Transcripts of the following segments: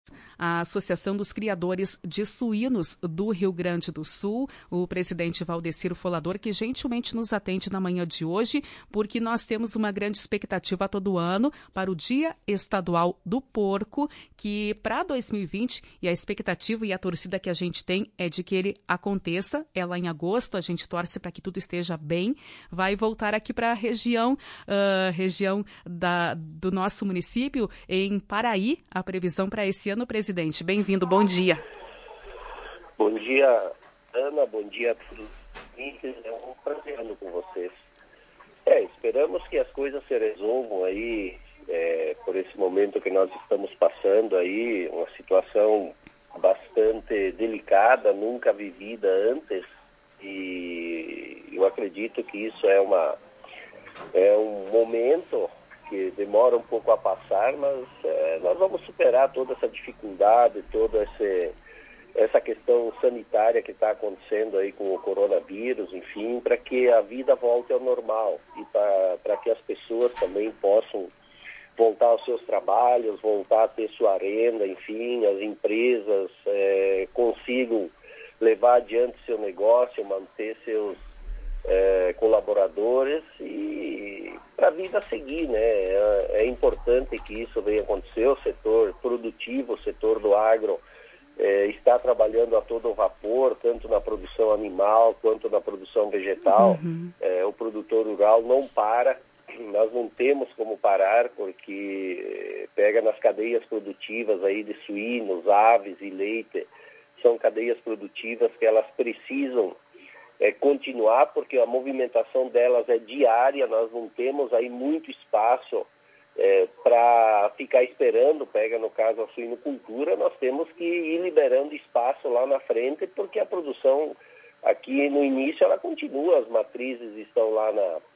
A Associação dos Criadores de Suínos do Rio Grande do Sul, o presidente Valdeciro Folador, que gentilmente nos atende na manhã de hoje, porque nós temos uma grande expectativa todo ano para o Dia Estadual do Porco, que para 2020, e a expectativa e a torcida que a gente tem é de que ele aconteça, é lá em agosto, a gente torce para que tudo esteja bem, vai voltar aqui para a região do nosso município, em Paraí, a previsão para esse ano, presidente. Bem-vindo, bom dia. Bom dia, Ana, bom dia a todos. É um prazer estar com vocês. Esperamos que as coisas se resolvam aí, por esse momento que nós estamos passando aí, uma situação bastante delicada, nunca vivida antes, e eu acredito que isso é um momento que demora um pouco a passar, mas nós vamos superar toda essa dificuldade, toda essa questão sanitária que está acontecendo aí com o coronavírus, enfim, para que a vida volte ao normal e para que as pessoas também possam voltar aos seus trabalhos, voltar a ter sua renda, enfim, as empresas consigam levar adiante seu negócio, manter seus colaboradores e para a vida seguir, né? É importante que isso venha acontecer. O setor produtivo, o setor do agro está trabalhando a todo vapor, tanto na produção animal quanto na produção vegetal. O produtor rural não para, nós não temos como parar, porque pega nas cadeias produtivas aí de suínos, aves e leite, são cadeias produtivas que elas precisam continuar, porque a movimentação delas é diária, nós não temos aí muito espaço para ficar esperando. Pega no caso a suinocultura, nós temos que ir liberando espaço lá na frente, porque a produção aqui no início ela continua, as matrizes estão lá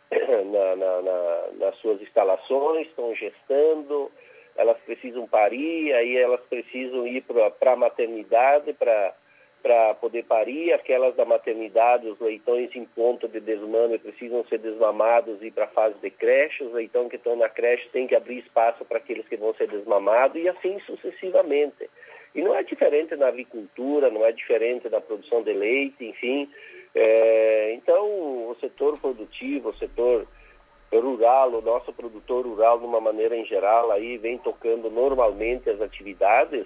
nas suas instalações, estão gestando, elas precisam parir, aí elas precisam ir para a maternidade para poder parir. Aquelas da maternidade, os leitões em ponto de desmame precisam ser desmamados e ir para a fase de creche. Os leitões que estão na creche têm que abrir espaço para aqueles que vão ser desmamados e assim sucessivamente. E não é diferente na avicultura, não é diferente na produção de leite, enfim. Então, o setor produtivo, o setor rural, o nosso produtor rural, de uma maneira em geral, aí vem tocando normalmente as atividades.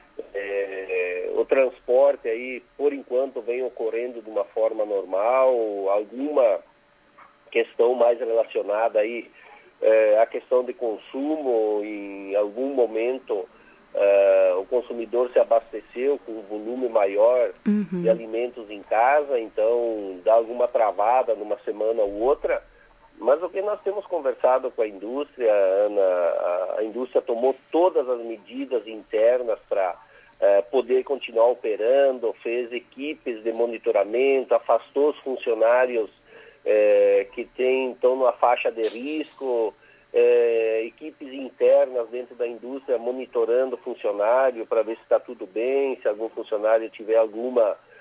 O transporte aí, por enquanto, vem ocorrendo de uma forma normal. Alguma questão mais relacionada aí à questão de consumo, em algum momento o consumidor se abasteceu com um volume maior de alimentos em casa, então dá alguma travada numa semana ou outra. Mas o que nós temos conversado com a indústria, Ana, a indústria tomou todas as medidas internas para poder continuar operando, fez equipes de monitoramento, afastou os funcionários que estão numa faixa de risco, equipes internas dentro da indústria monitorando o funcionário para ver se está tudo bem, se algum funcionário tiver algum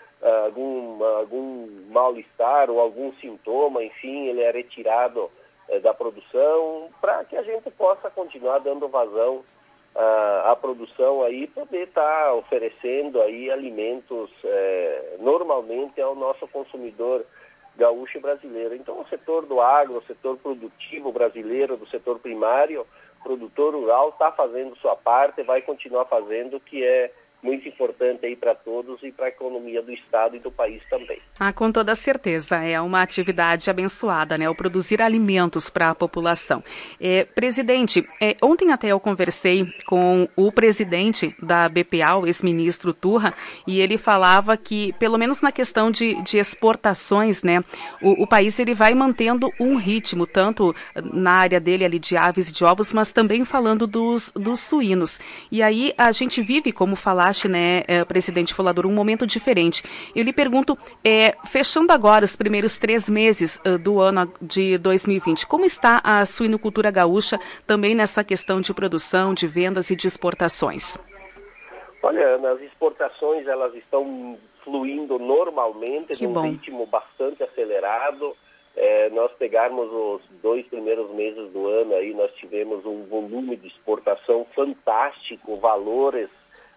mal-estar ou algum sintoma, enfim, ele é retirado da produção, para que a gente possa continuar dando vazão à produção aí, poder estar oferecendo aí alimentos normalmente ao nosso consumidor gaúcho e brasileiro. Então, o setor do agro, o setor produtivo brasileiro, do setor primário, produtor rural, está fazendo sua parte, vai continuar fazendo, que é muito importante aí para todos e para a economia do estado e do país também. Com toda certeza, é uma atividade abençoada, né? O produzir alimentos para a população. Presidente, ontem até eu conversei com o presidente da BPA, o ex-ministro Turra, e ele falava que, pelo menos na questão de exportações, né, o país ele vai mantendo um ritmo, tanto na área dele ali de aves e de ovos, mas também falando dos suínos. E aí a gente vive, como falaste, né, presidente Folador, um momento diferente. Eu lhe pergunto, fechando agora os primeiros 3 meses do ano de 2020, como está a suinocultura gaúcha também nessa questão de produção, de vendas e de exportações? Olha, as exportações elas estão fluindo normalmente, num ritmo bastante acelerado. Nós pegarmos os 2 primeiros meses do ano, aí nós tivemos um volume de exportação fantástico, valores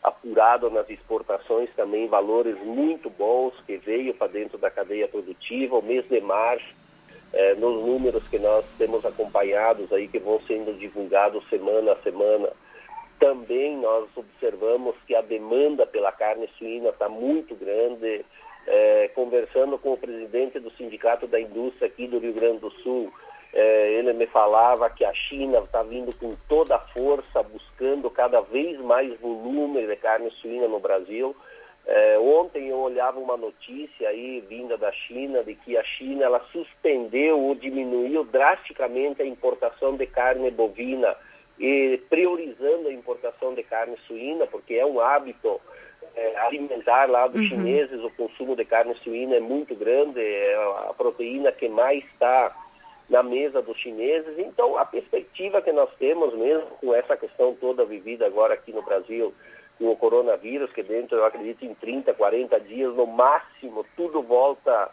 apurado nas exportações também valores muito bons que veio para dentro da cadeia produtiva. O mês de março, nos números que nós temos acompanhados aí, que vão sendo divulgados semana a semana, também nós observamos que a demanda pela carne suína está muito grande. Conversando com o presidente do Sindicato da Indústria aqui do Rio Grande do Sul, ele me falava que a China está vindo com toda a força, buscando cada vez mais volume de carne suína no Brasil. Ontem eu olhava uma notícia aí vinda da China, de que a China ela suspendeu ou diminuiu drasticamente a importação de carne bovina e priorizando a importação de carne suína, porque é um hábito alimentar lá dos chineses. O consumo de carne suína é muito grande, é a proteína que mais está na mesa dos chineses. Então, a perspectiva que nós temos mesmo com essa questão toda vivida agora aqui no Brasil, com o coronavírus, que dentro, eu acredito, em 30, 40 dias, no máximo, tudo volta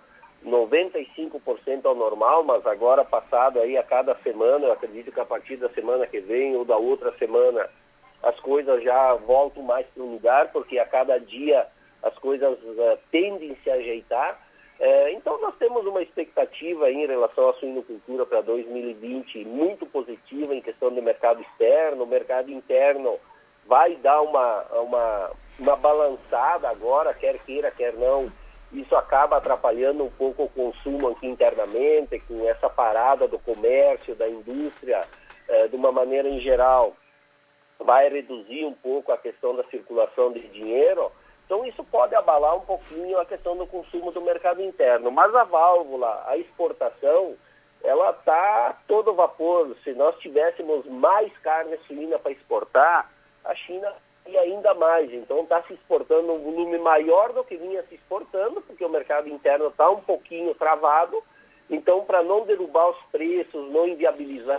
95% ao normal, mas agora passado aí a cada semana, eu acredito que a partir da semana que vem ou da outra semana, as coisas já voltam mais para o lugar, porque a cada dia as coisas tendem a se ajeitar. Então nós temos uma expectativa aí em relação à suinocultura para 2020 muito positiva em questão do mercado externo. O mercado interno vai dar uma balançada agora, quer queira, quer não. Isso acaba atrapalhando um pouco o consumo aqui internamente, com essa parada do comércio, da indústria, de uma maneira em geral, vai reduzir um pouco a questão da circulação de dinheiro. Então isso pode abalar um pouquinho a questão do consumo do mercado interno. Mas a válvula, a exportação, ela está a todo vapor. Se nós tivéssemos mais carne suína para exportar, a China ia ainda mais. Então está se exportando um volume maior do que vinha se exportando, porque o mercado interno está um pouquinho travado. Então, para não derrubar os preços, não inviabilizar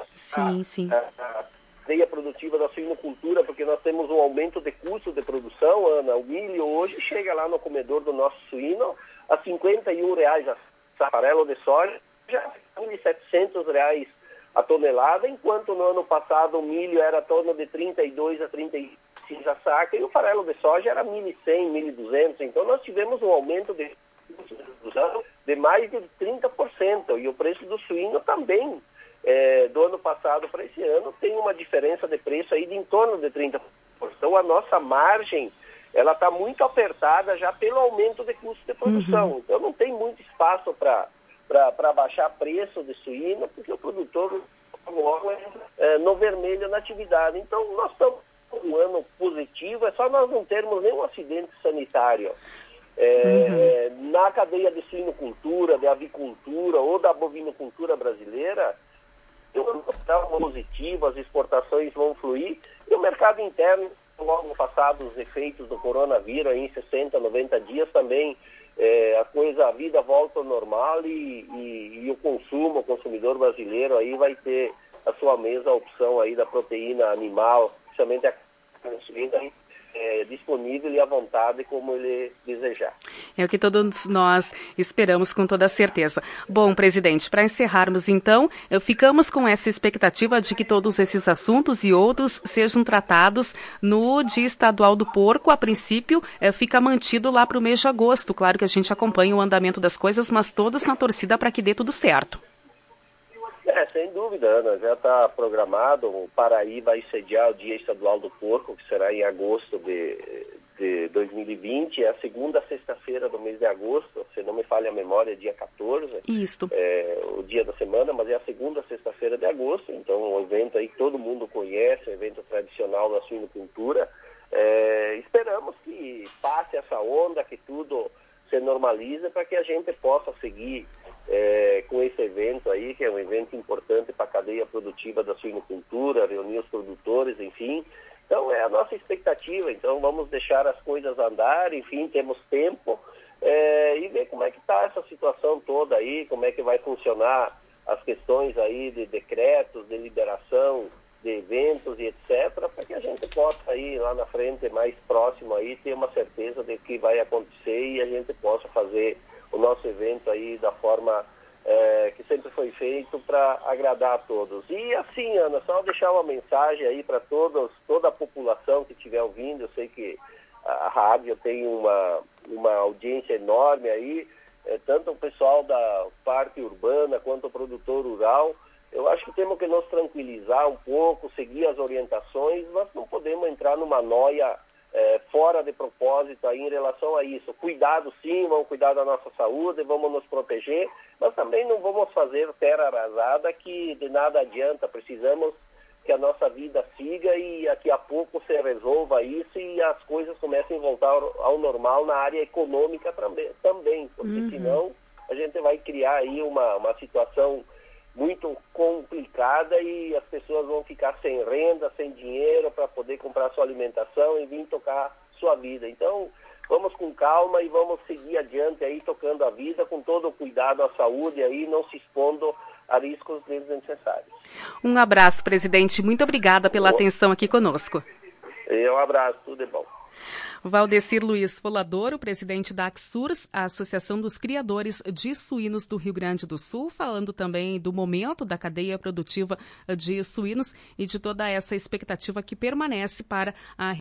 a cadeia produtiva da suinocultura, porque nós temos um aumento de custo de produção, Ana. O milho hoje chega lá no comedor do nosso suíno a R$51 a farelo de soja, já R$1.700 a tonelada, enquanto no ano passado o milho era em torno de 32 a 35 a saca e o farelo de soja era 1.100, 1.200. Então nós tivemos um aumento de mais de 30%, e o preço do suíno também do ano passado para esse ano tem uma diferença de preço aí de em torno de 30%. Então a nossa margem ela está muito apertada já pelo aumento de custo de produção. Então não tem muito espaço para baixar preço de suíno, porque o produtor no vermelho na atividade. Então nós estamos com um ano positivo, é só nós não termos nenhum acidente sanitário. Na cadeia de suinocultura, de avicultura ou da bovinocultura brasileira, está positivo, as exportações vão fluir, e o mercado interno, logo passado os efeitos do coronavírus, aí em 60, 90 dias também, a vida volta ao normal e o consumo, o consumidor brasileiro aí vai ter a sua mesa a opção aí da proteína animal, principalmente a carne suína, disponível e à vontade como ele desejar. É o que todos nós esperamos com toda certeza. Bom, presidente, para encerrarmos então, ficamos com essa expectativa de que todos esses assuntos e outros sejam tratados no Dia Estadual do Porco. A princípio, fica mantido lá para o mês de agosto. Claro que a gente acompanha o andamento das coisas, mas todos na torcida para que dê tudo certo. Sem dúvida, Ana, já está programado. O Paraí vai sediar o Dia Estadual do Porco, que será em agosto de 2020, é a segunda sexta-feira do mês de agosto, se não me falha a memória, dia 14. Isso. O dia da semana, mas é a segunda sexta-feira de agosto, então um evento aí que todo mundo conhece, um evento tradicional da suinocultura. Esperamos que passe essa onda, que tudo se normalize para que a gente possa seguir com esse evento aí, que é um evento importante para a cadeia produtiva da suinocultura, reunir os produtores, enfim. Então é a nossa expectativa. Então vamos deixar as coisas andar, enfim, temos tempo, e ver como é que está essa situação toda aí, como é que vai funcionar as questões aí de decretos, de liberação de eventos e etc, para que a gente possa aí lá na frente, mais próximo aí, ter uma certeza de que vai acontecer e a gente possa fazer o nosso evento aí da forma que sempre foi feito para agradar a todos. E assim, Ana, só deixar uma mensagem aí para toda a população que estiver ouvindo. Eu sei que a rádio tem uma audiência enorme aí, tanto o pessoal da parte urbana quanto o produtor rural. Eu acho que temos que nos tranquilizar um pouco, seguir as orientações, mas não podemos entrar numa noia fora de propósito aí em relação a isso. Cuidado sim, vamos cuidar da nossa saúde, vamos nos proteger, mas também não vamos fazer terra arrasada que de nada adianta. Precisamos que a nossa vida siga e daqui a pouco se resolva isso e as coisas comecem a voltar ao normal na área econômica também, porque senão a gente vai criar aí uma situação muito complicada e as pessoas vão ficar sem renda, sem dinheiro para poder comprar sua alimentação e vir tocar sua vida. Então, vamos com calma e vamos seguir adiante aí, tocando a vida com todo o cuidado à saúde aí, não se expondo a riscos desnecessários. Um abraço, presidente. Muito obrigada pela atenção aqui conosco. Um abraço, tudo de bom. Valdecir Luiz Folador, o presidente da Axurs, a Associação dos Criadores de Suínos do Rio Grande do Sul, falando também do momento da cadeia produtiva de suínos e de toda essa expectativa que permanece para a